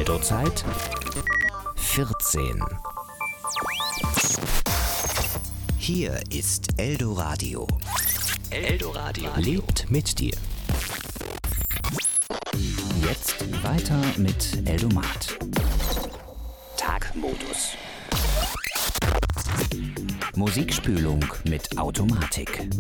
Eldozeit 14. Hier ist Eldoradio. Eldoradio lebt mit dir. Jetzt weiter mit Eldomat. Tagmodus. Musikspülung mit Automatik.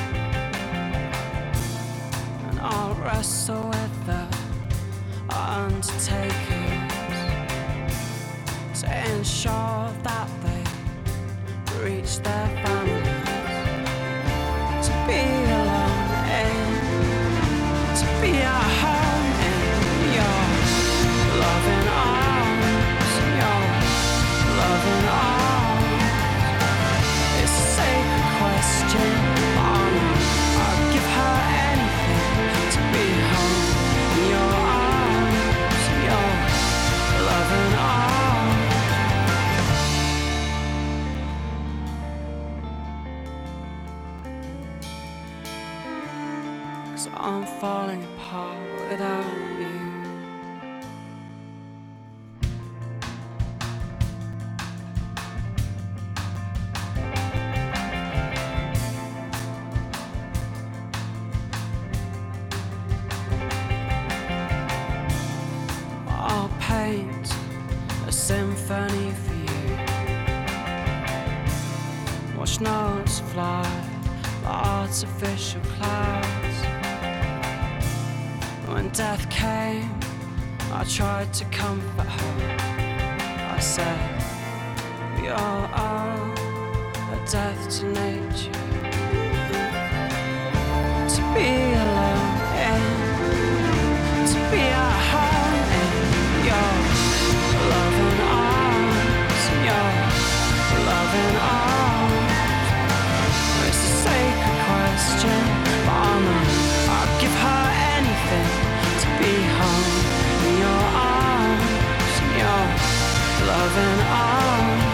wrestle with the undertakers to ensure that they reach their families, to be alone and to be at home in your loving arms, your loving arms. It's a sacred question. I'd give her anything to be home in your arms, your loving arms. 'Cause I'm falling apart without you. I'll paint a symphony for you. Watch notes fly like artificial clouds. When death came, I tried to comfort her. I said, we all owe a death to nature. To be alone and to be at home in your loving arms, your loving arms. It's a sacred question, but I know I'd give her anything to be home in your arms, your loving arms.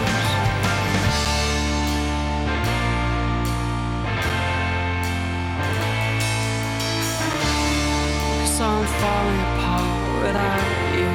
'Cause I'm falling apart without you.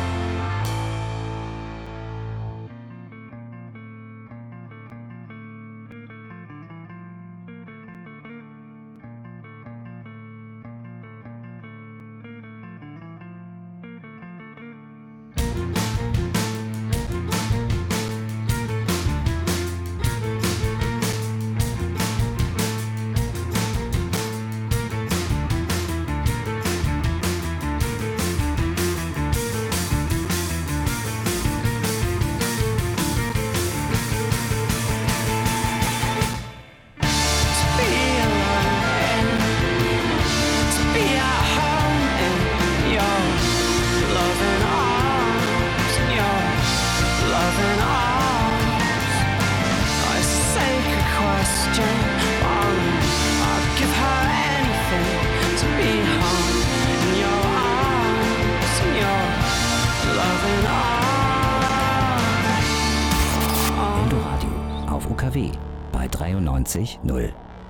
Eldoradio auf UKW bei 93.0.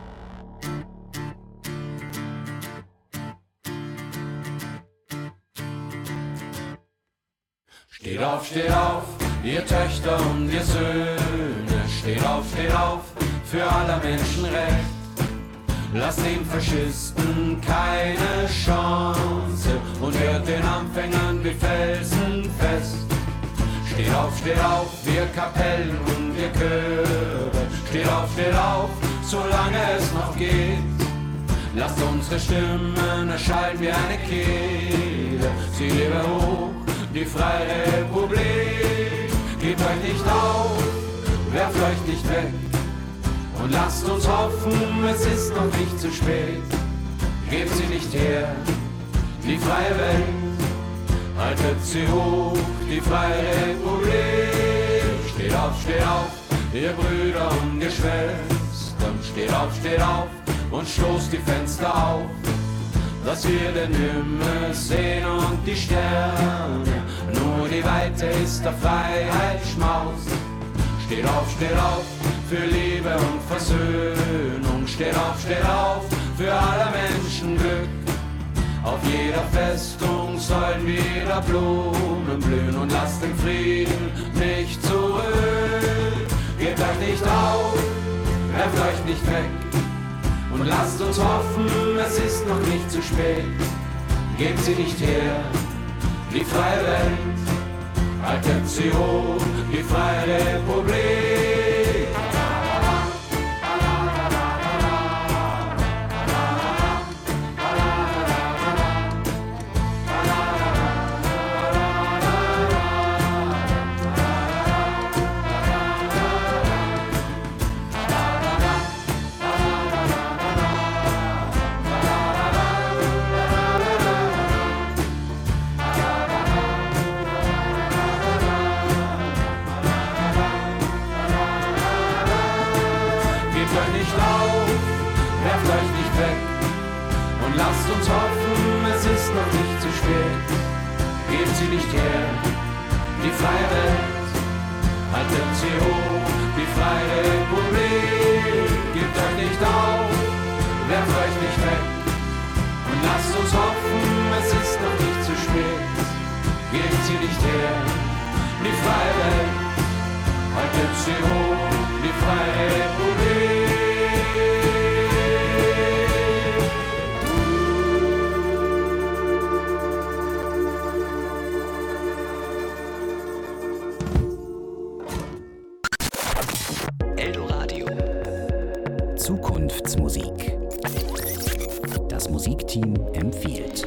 Steht auf, ihr Töchter und ihr Söhne. Steht auf, für aller Menschen Recht. Lasst den Faschisten keine Chance und hört den Anfängern wie Felsen fest. Steht auf, wir Kapellen und wir Chöre. Steht auf, solange es noch geht. Lasst unsere Stimmen erschallen wie eine Kehle. Sie lebe hoch, die Freie Republik. Gebt euch nicht auf, werft euch nicht weg. Und lasst uns hoffen, es ist noch nicht zu spät. Gebt sie nicht her, die freie Welt. Haltet sie hoch, die Freie Republik. Steht auf, ihr Brüder und ihr Schwestern. Steht auf und stoßt die Fenster auf, dass wir den Himmel sehen und die Sterne. Nur die Weite ist der Freiheit Schmaus. Steht auf, für Liebe und Versöhnung. Steht auf, für aller Menschen Glück. Auf jeder Festung sollen wieder Blumen blühen und lasst den Frieden nicht zurück. Gebt euch nicht auf, werft euch nicht weg und lasst uns hoffen, es ist noch nicht zu spät. Gebt sie nicht her, die freie Welt, haltet sie hoch, die Freie Republik. Lasst uns hoffen, es ist noch nicht zu spät. Gebt sie nicht her, die freie Welt. Haltet sie hoch, die freie Republik. Gebt euch nicht auf, werft euch nicht weg. Und lasst uns hoffen, es ist noch nicht zu spät. Gebt sie nicht her, die freie Welt. Haltet sie hoch, die freie Republik. Eldoradio. Zukunftsmusik. Das Musikteam empfiehlt.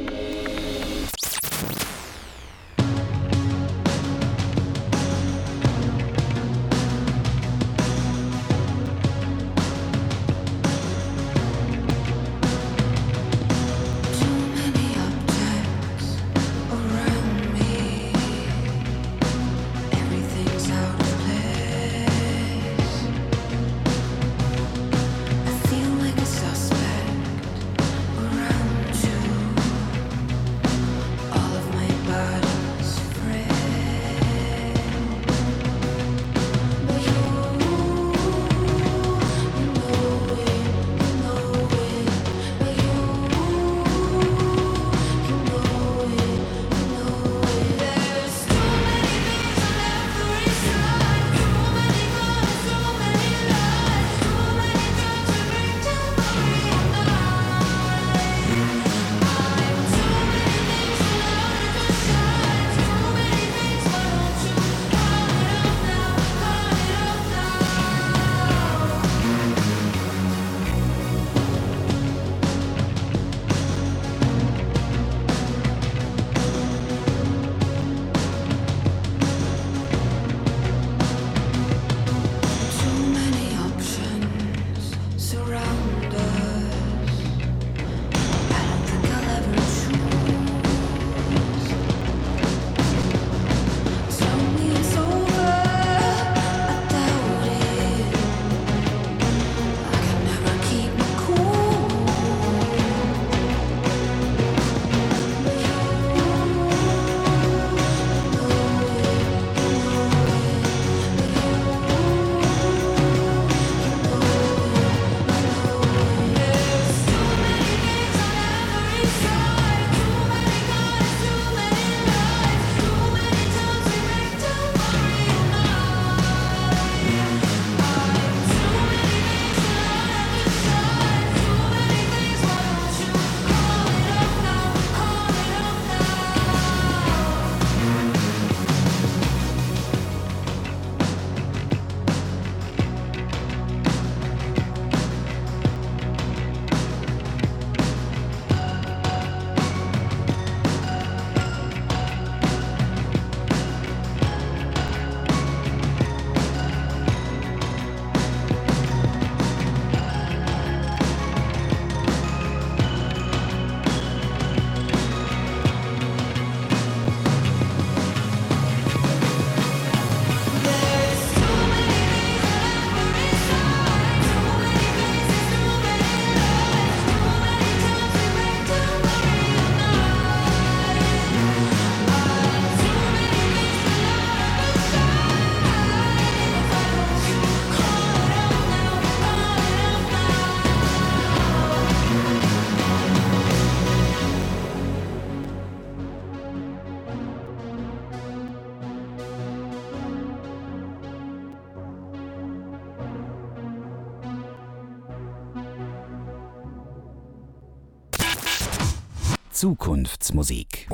Zukunftsmusik.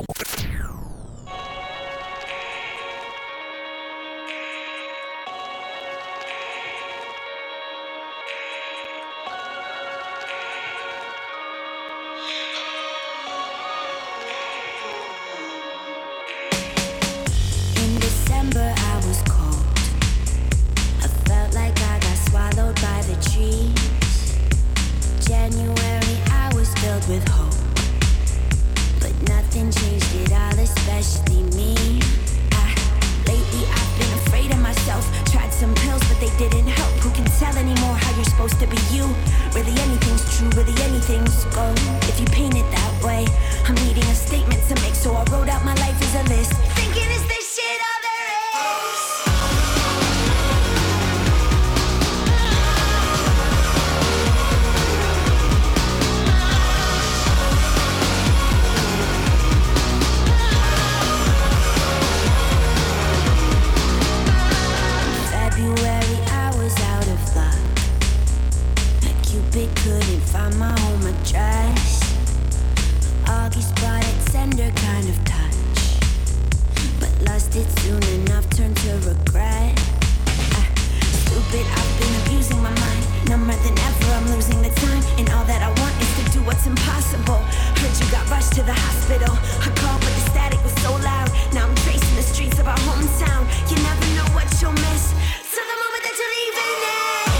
In December I was cold. I felt like I got swallowed by the trees. January I was filled with hope. Nothing changed at all, especially me. Lately I've been afraid afraid of myself. Tried some pills, but they didn't help. Who can tell anymore how you're supposed to be you? Really anything's true, really anything's gold. If you paint it that way, I'm needing a statement to make, so I wrote out my life as a list. Thinking, is this shit all there is? February, I was out of luck. Cupid couldn't find my home address. August brought a tender kind of touch, but lost it soon enough, turned to regret. Stupid, I've been abusing my mind. Number than ever, I'm losing the time, and all that I want is to do what's impossible. Heard you got rushed to the hospital. I called, but the static was so loud. Now I'm tracing the streets of our hometown. You never know what you'll miss till the moment that you're leaving it.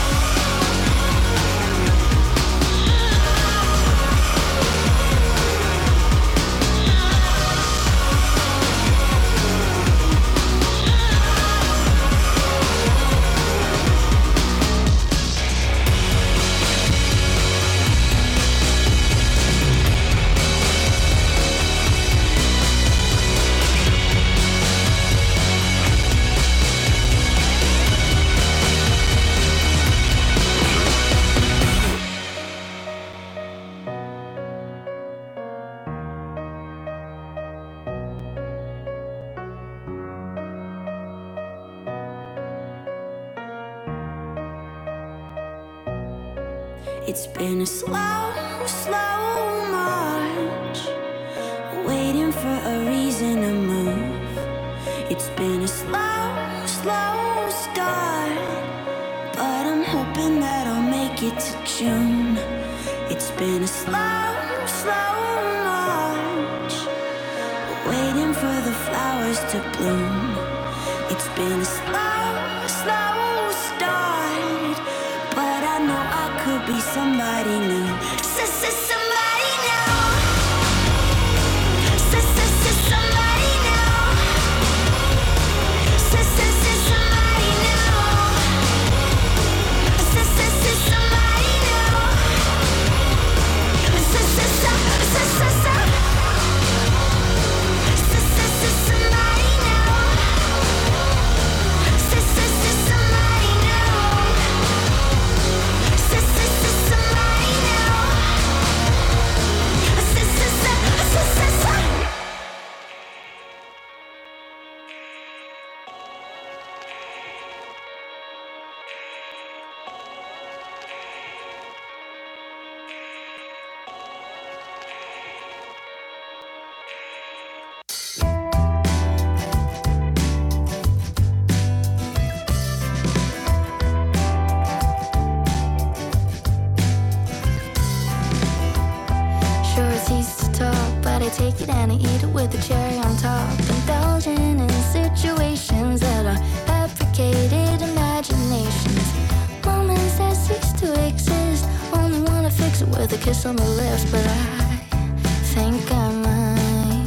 It's been a slow, slow march, waiting for a reason to move. It's been a slow, slow start, but I'm hoping that I'll make it to June. It's been a slow, slow march, waiting for the flowers to bloom. It's been a slow, slow start, but I know I could be somebody new. Somebody new. Somebody new. Somebody take it and I eat it with a cherry on top. Indulging in situations that are fabricated imaginations. Moments that cease to exist. Only wanna fix it with a kiss on the lips, but I think I might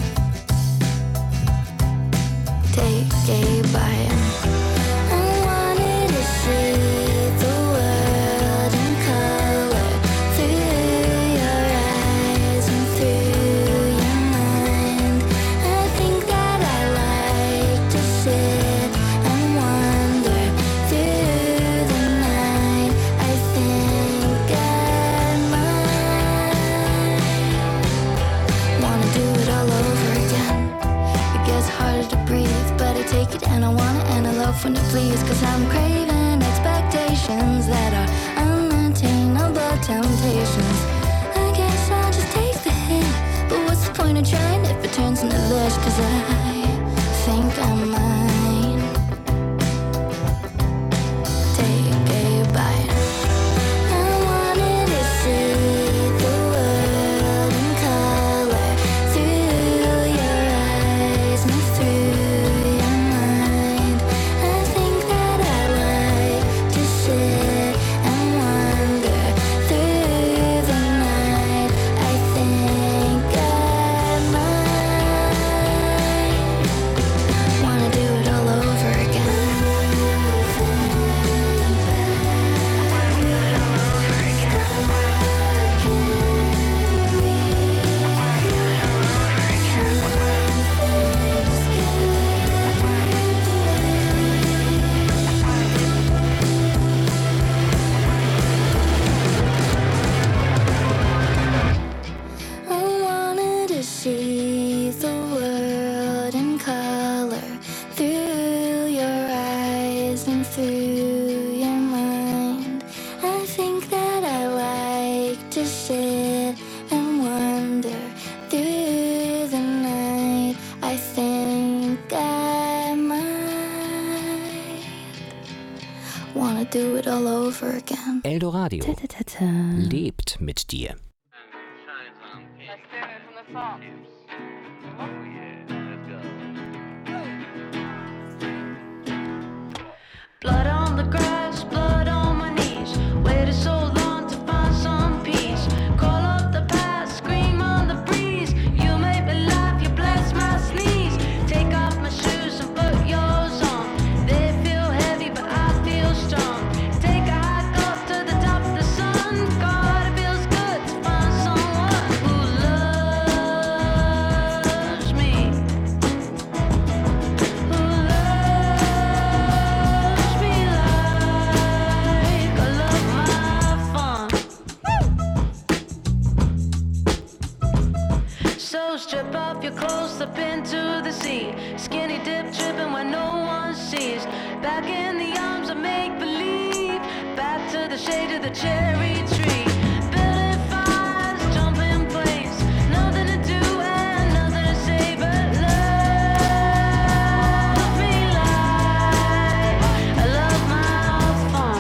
take a bite. I wanted to see the world in color through your eyes and through your mind. I think that I like to sit and wander through the night. I think I might wanna do it all over again. It gets harder to breathe, but I take it and I want it and I love when it please. Cause I'm craving expectations that are unattainable temptations. I guess I'll just take the hint, but what's the point of trying if it turns into this? Cause I think I might take a bite. I wanted to see the world in color through your eyes and through your mind. I think that I like to sit and wander through the night. I think I might wanna do do it all over again. Eldoradio lebt mit dir. Blood on the grass, blood on my knees. Waited so long to find some peace. Call up the past, scream on the breeze. You make me laugh, you bless my sneeze. Take off my shoes and put yours on. They feel heavy, but I feel strong. Take a hike up to the top of the sun. God, it feels good to find someone who loves me. Who loves me like I love my fun. So strip off your clothes, slip into the sea. Skinny dip tripping when no one sees. Back in the arms of make-believe. Back to the shade of the cherry tree. Building fires, jumping planes. Nothing to do and nothing to say but love me like I love my fun.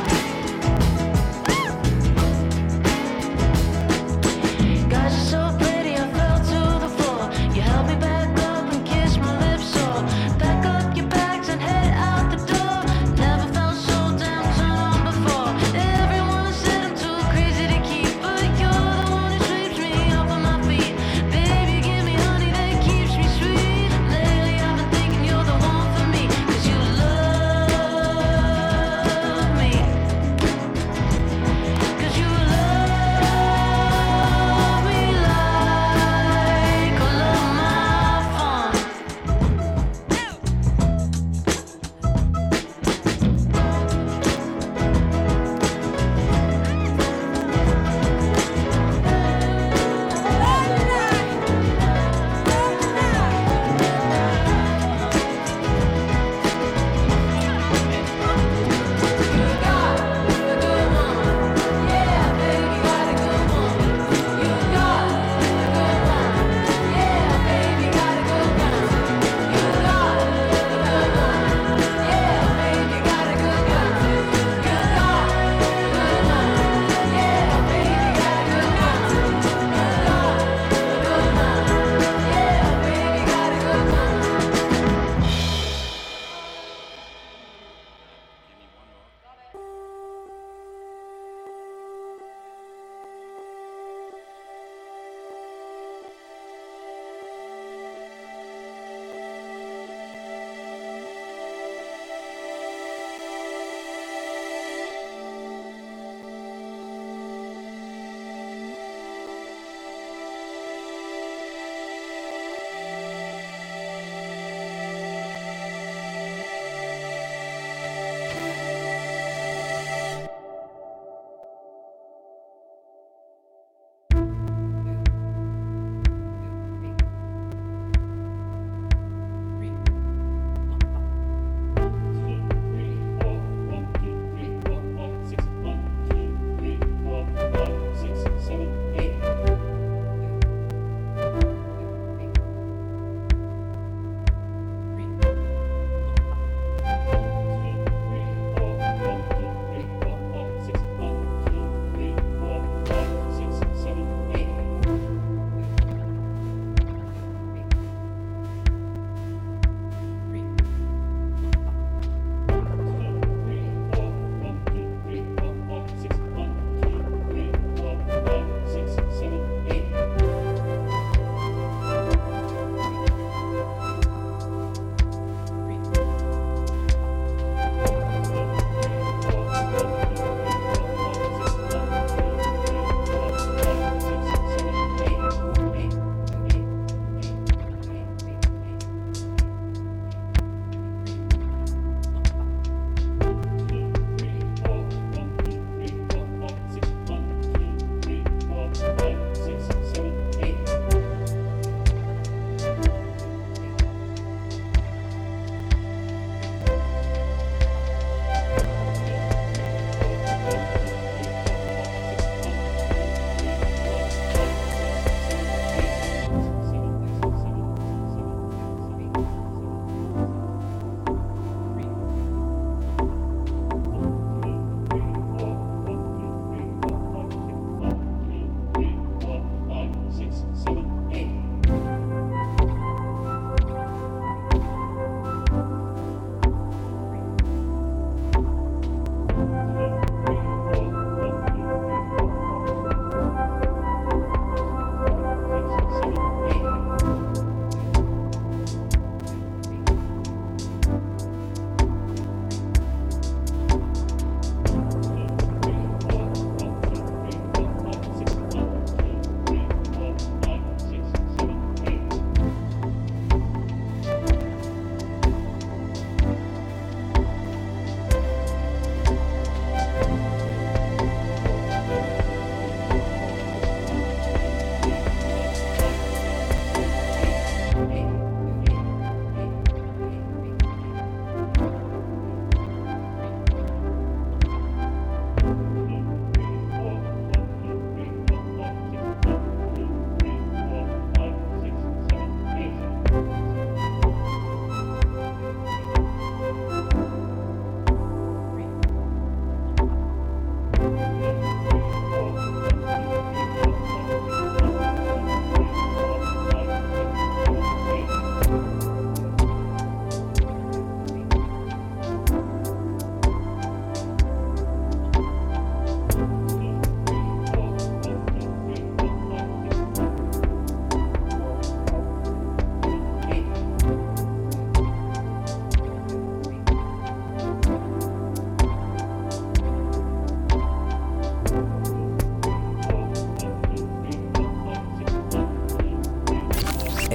Guys, you're so pretty, I fell to the floor. You held me back up and kissed my lips sore. Pack up your bags and head out the door. Never felt so damn turned on before. Everyone said I'm too crazy to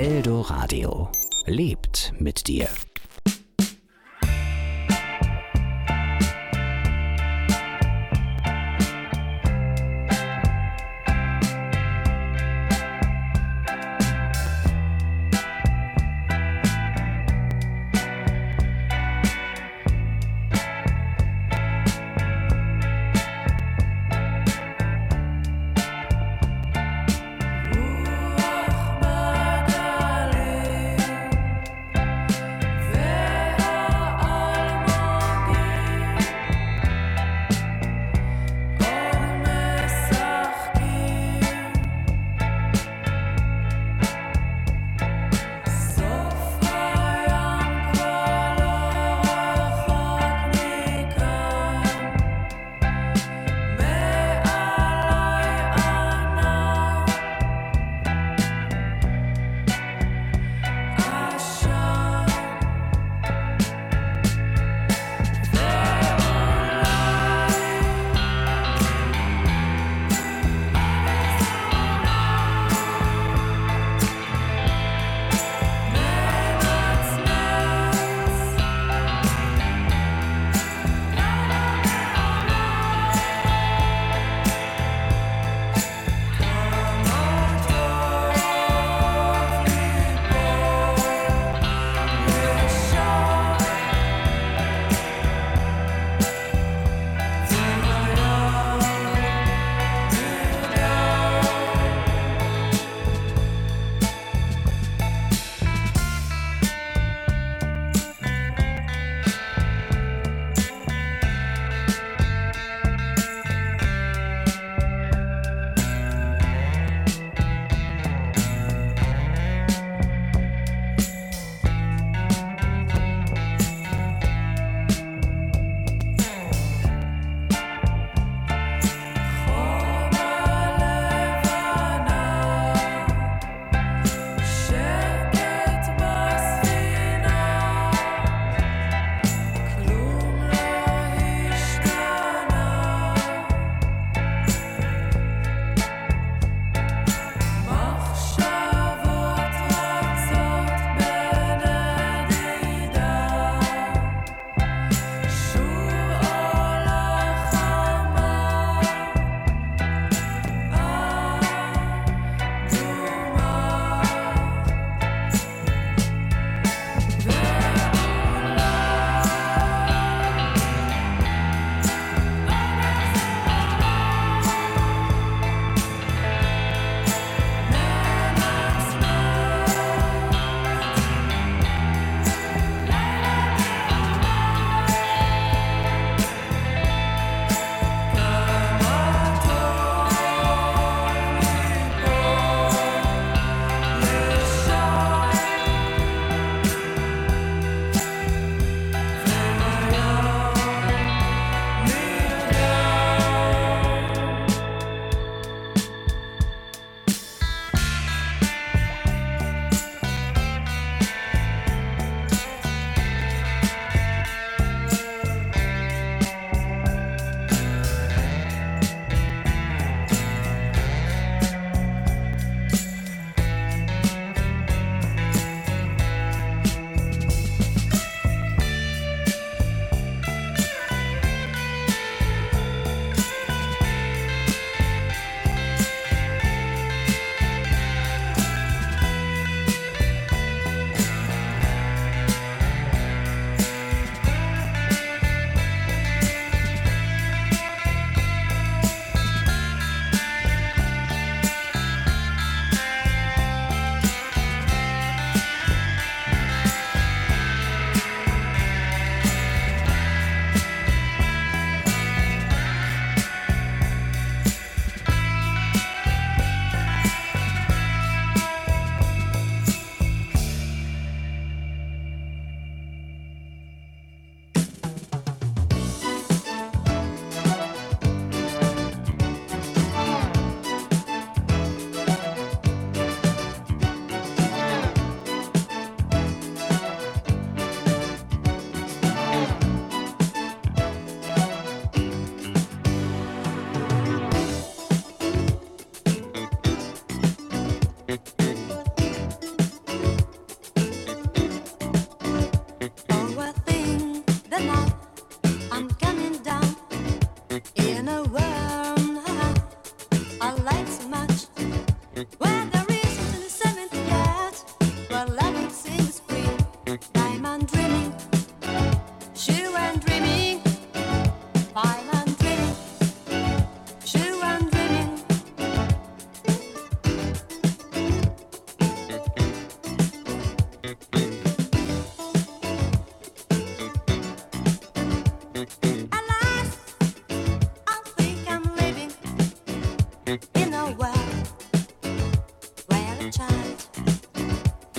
Eldoradio lebt mit dir.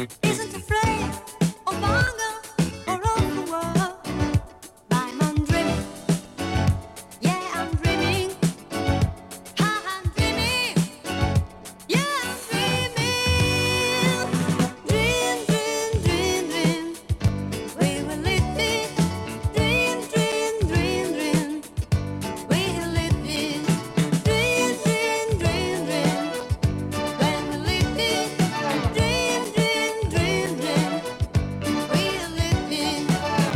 isn't afraid of hunger or of the world. I'm dreaming, yeah, I'm dreaming. I'm dreaming, yeah, I'm dreaming. Dream, dream, dream, dream. We will live it. Dream, dream, dream, dream. We will live it. Dream, dream, dream, dream. When we live it. Dream, dream, dream, dream. We will live it.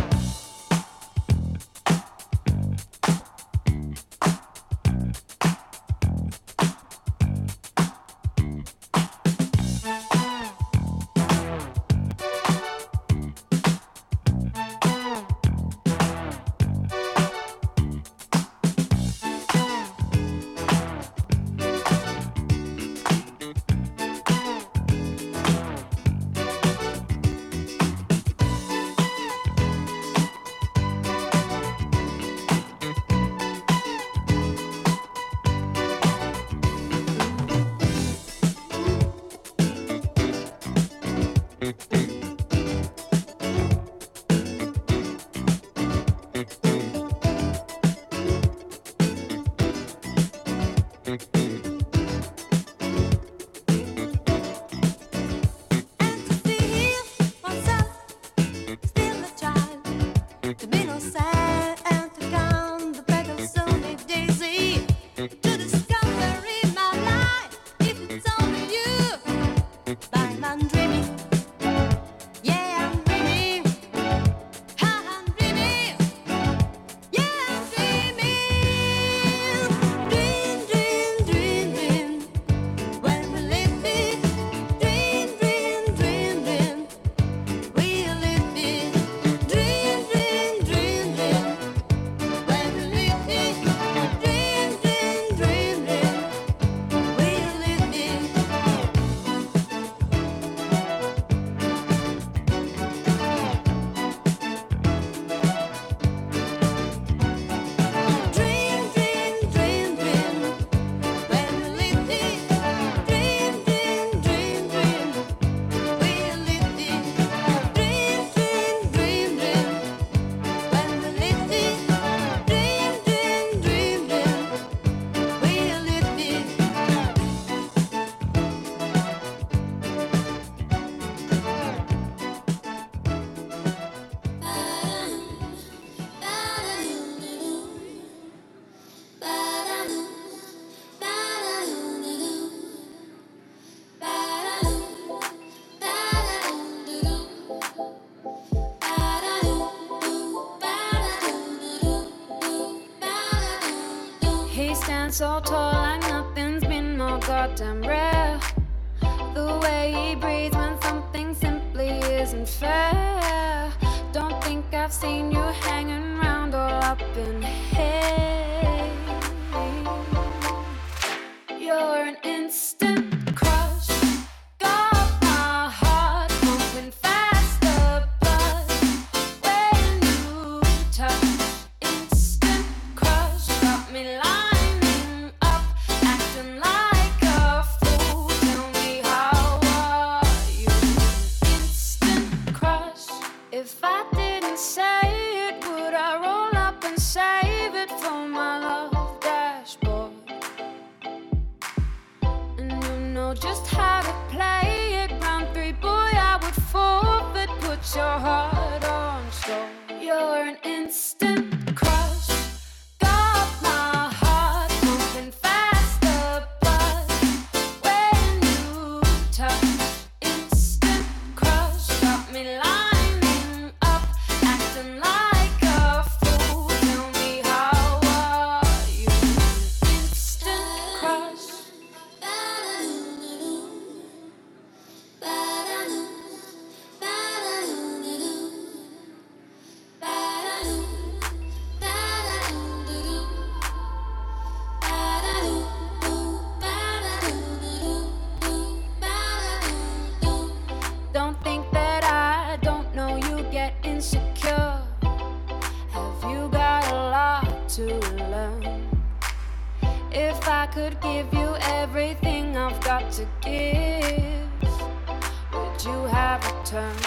And to feel myself still a child, to be no sad and to count the petals on a daisy, to discover in my life if it's only you. I'm dreaming, yeah, I'm dreaming. I'm dreaming, yeah, I'm dreaming. Dream, dream, dream, dream. When we live it, dream, dream, dream, dream. We live it, dream, dream, dream, dream. When we live it, dream, dream, dream, dream. We live it. Dream, dream, dream, dream. When we live it, dream, dream, dream, dream. We live it, dream, dream, dream, dream. When we live it, dream, dream, dream, dream. We live it. He stands so tall like nothing's been more goddamn rare. The way he breathes when something simply isn't fair. Don't think I've seen you hanging around all up in here. You're an instant crush. Got my heart pumping faster, but when you touch, instant crush. Got me lining up, acting like a fool. Tell me, how are you? Instant crush. If I didn't say it, would I roll up and save it for my love dashboard? And you know just how to play it. Round three, boy, I would forfeit. Put your heart on score. You're an instant crush. Got my heart pumping faster, but when you touch, instant crush. Got me lining up, acting like a fool. Tell me, how are you? Instant crush. Don't think that I don't know you get insecure. Have you got a lot to learn? If I could give you everything I've got to give, would you have returned.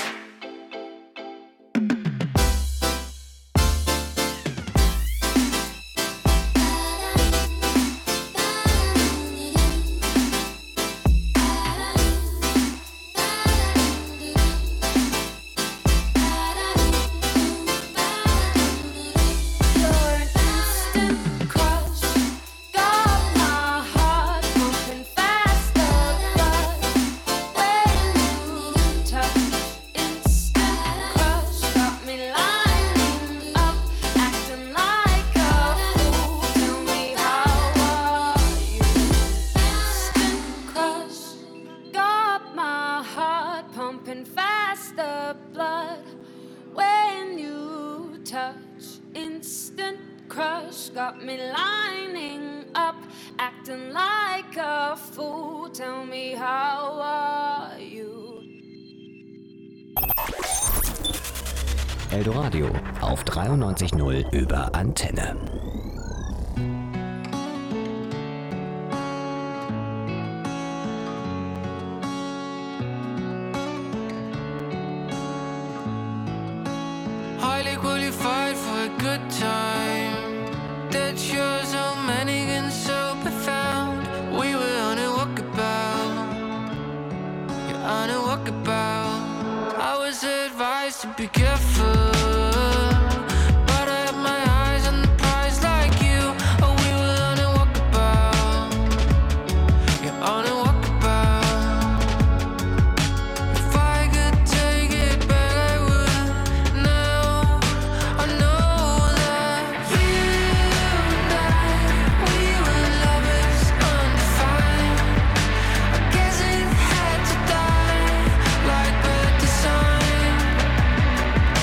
Got me lining up, acting like a fool. Tell me, how are you? Eldoradio auf 93.0 über Antenne. Highly qualified for a good time. That shows so many and so profound. We were on a walkabout. You're on a walkabout. I was advised to be careful, but I had my eyes on the prize like you. Oh, we were on a walkabout. You're on a walkabout. If I could take it back, I would. Now I know that you and I, we were lovers undefined. I guess it had to die like bad design.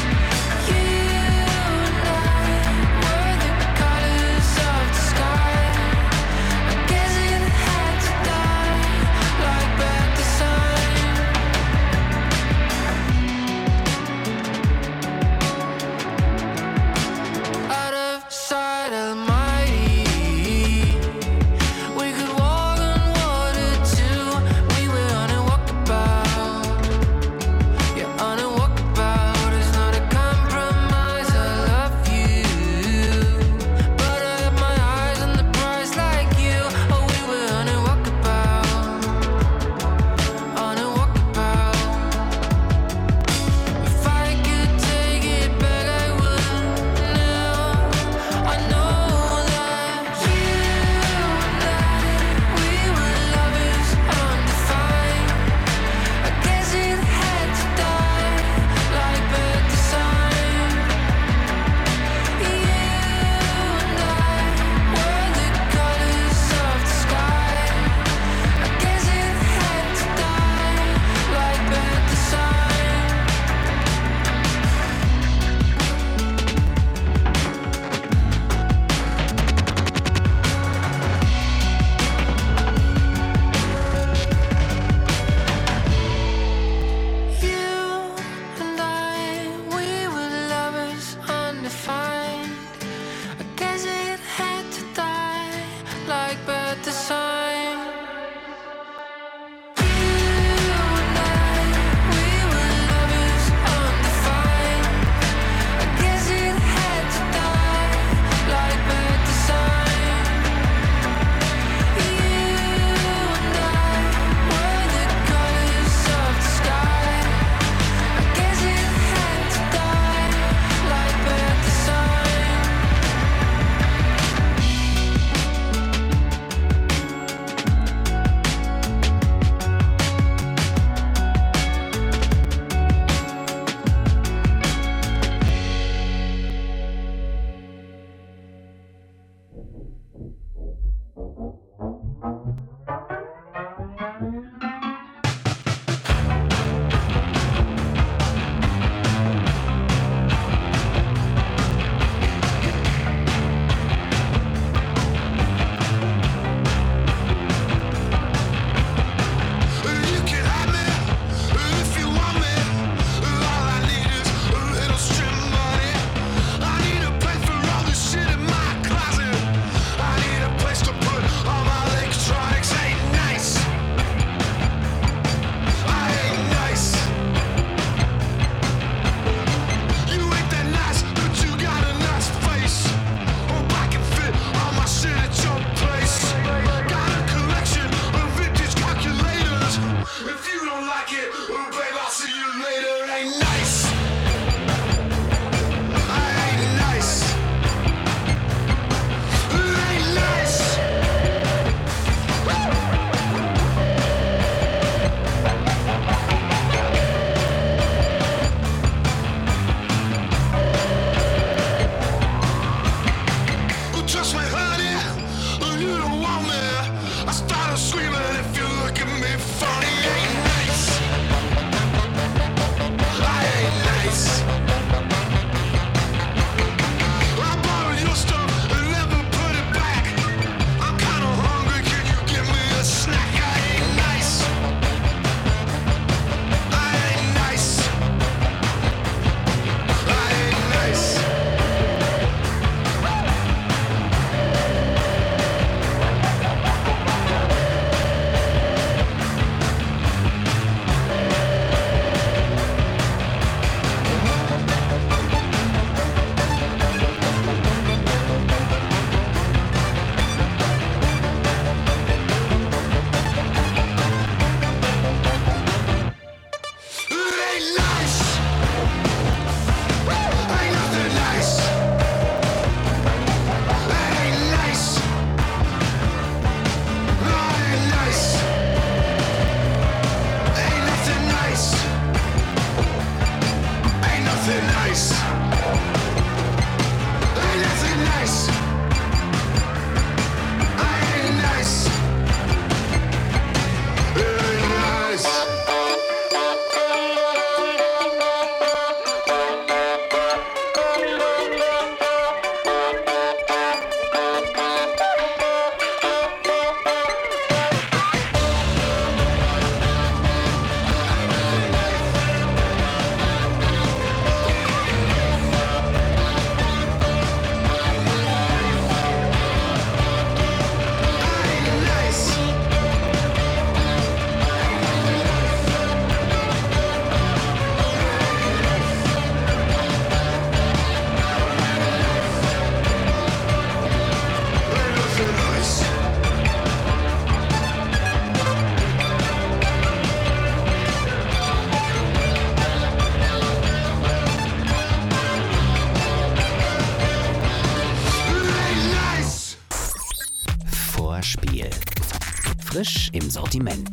Frisch im Sortiment.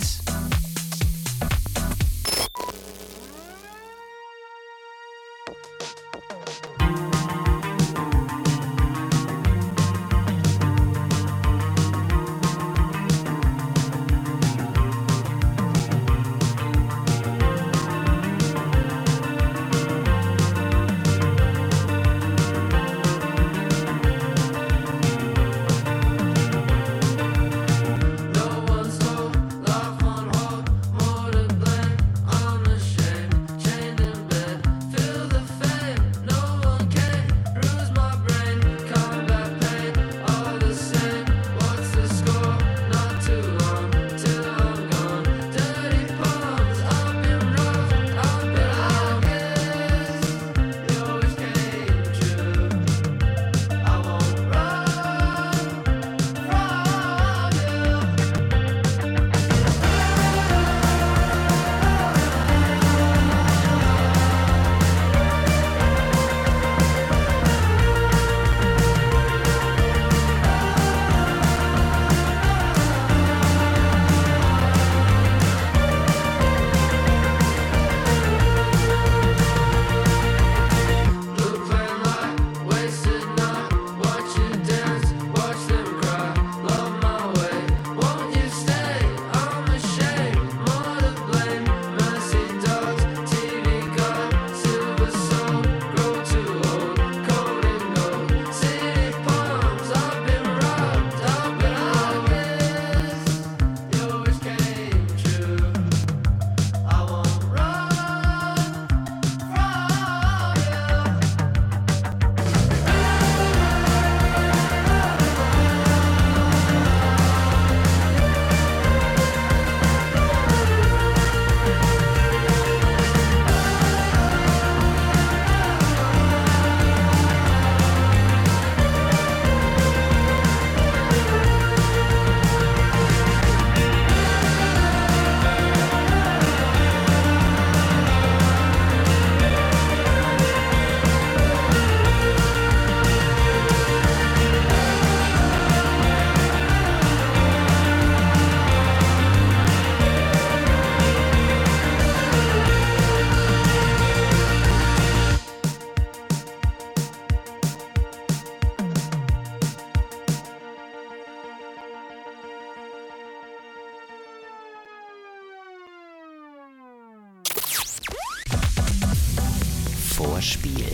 Vorspiel.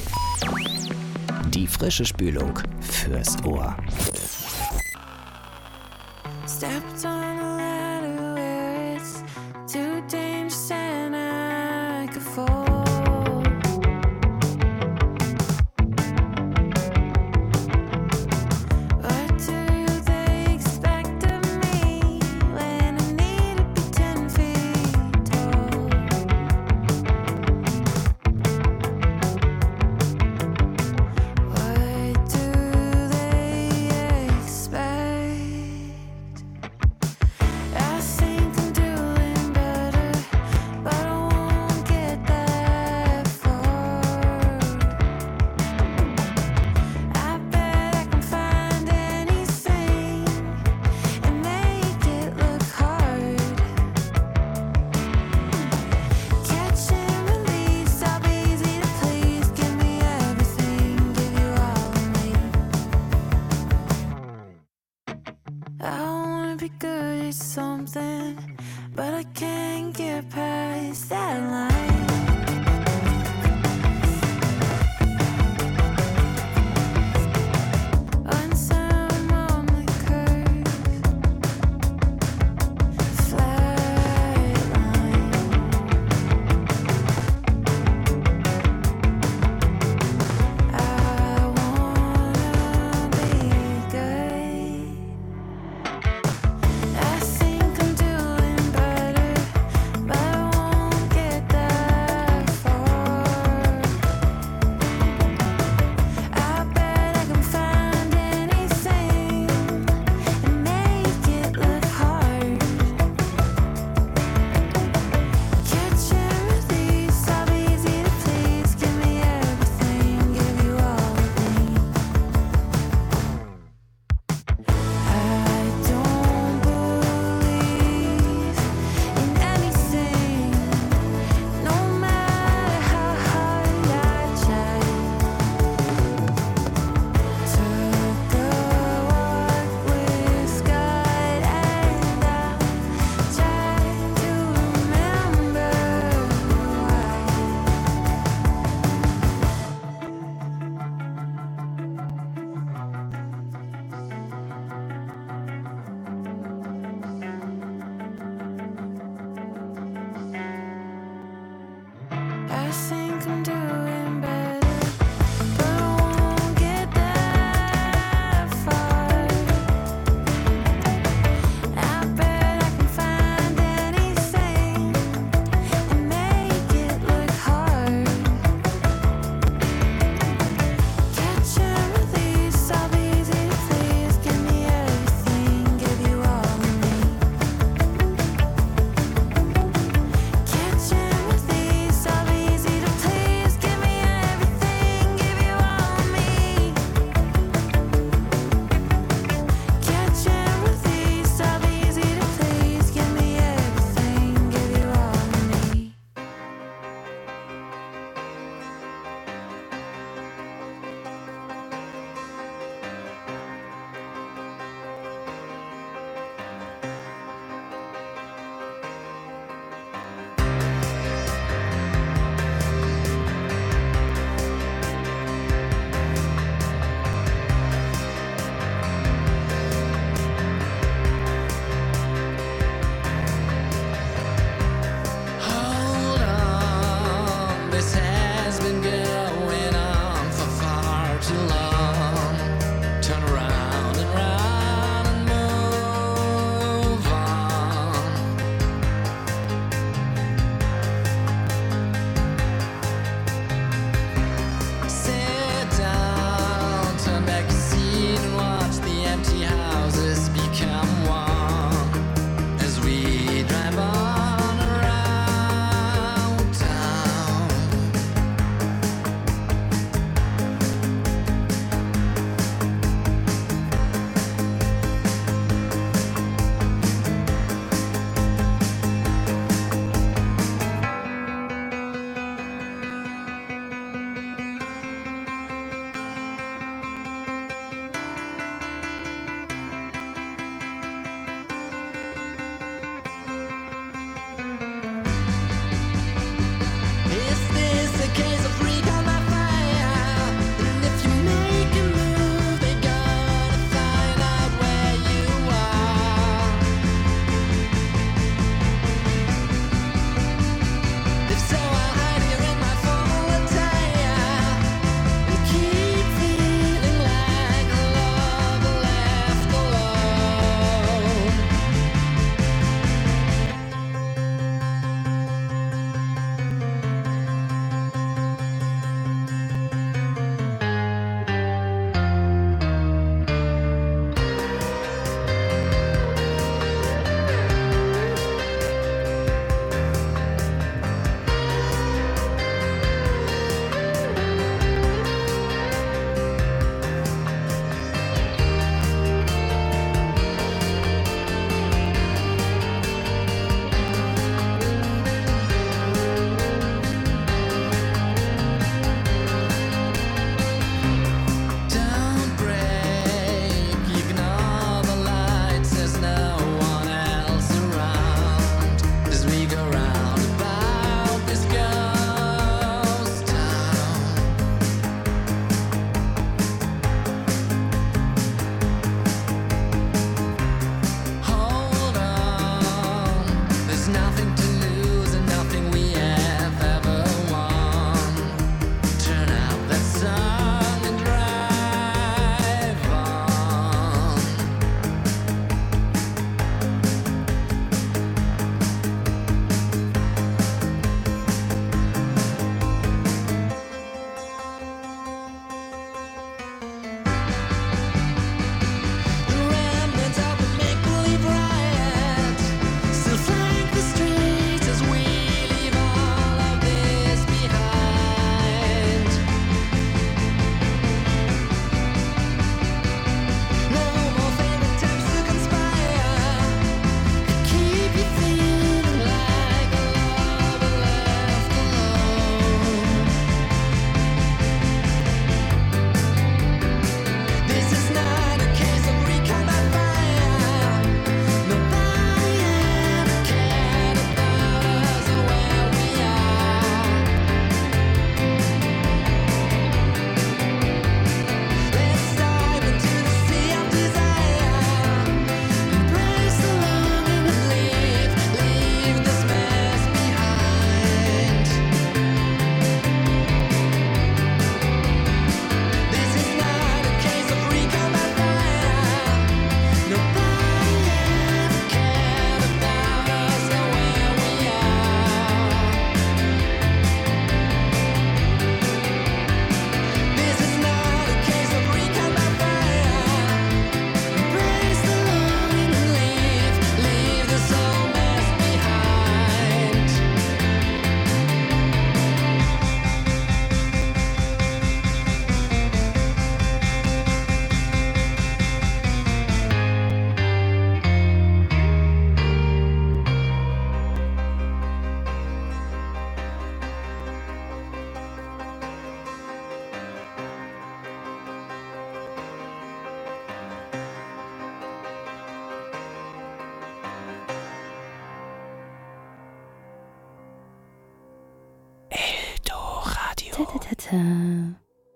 Die frische Spülung fürs Ohr. Stepped on a ladder where it's too dangerous and I could fall. What do they expect of me when I need to be 10 feet tall? What do they expect? think I'm doing better, but I won't get that far. I bet I can find anything and make it look hard. Catch and release, I'll be easy to please. Give me everything, give you all of me. Catch and release, I'll be easy to please. better.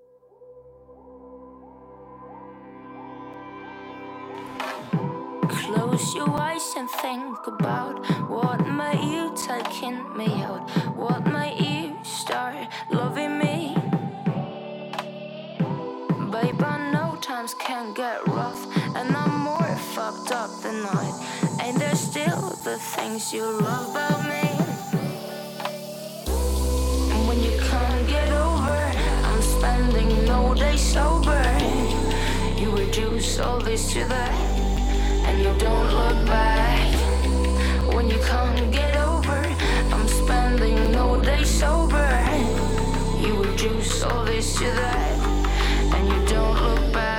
Close your eyes and think about what made you taking me out, what made you start loving me. Babe, I know times can get rough, and I'm more fucked up than not. Ain't there still the things you love about me? And when you can't get over, I'm spending no day sober. You reduce all this to that, and you don't look back. When you can't get over, I'm spending no day sober. You reduce all this to that, and you don't look back.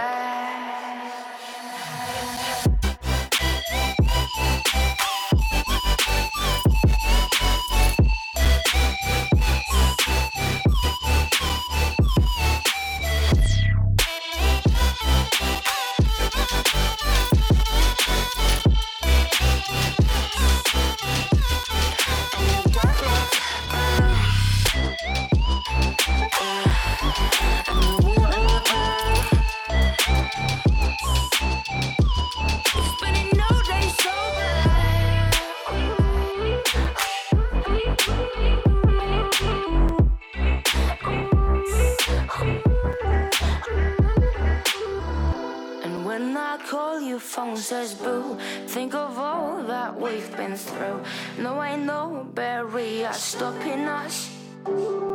Phone says boo, think of all that we've been through. No, ain't no barrier stopping us.